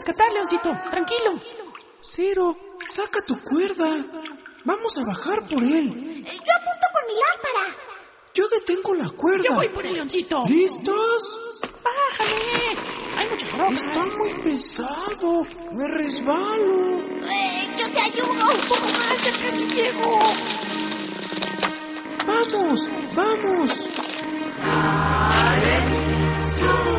rescatar, Leoncito. Tranquilo. Cero, saca tu cuerda. Vamos a bajar por él. Yo apunto con mi lámpara. Yo detengo la cuerda. Yo voy por el Leoncito. ¿Listos? Bájale. Hay muchas rocas. Está muy pesado. Me resbalo. Yo te ayudo. Un poco más, ya casi llego. ¡Vamos! ¡Vamos! ¡Sube!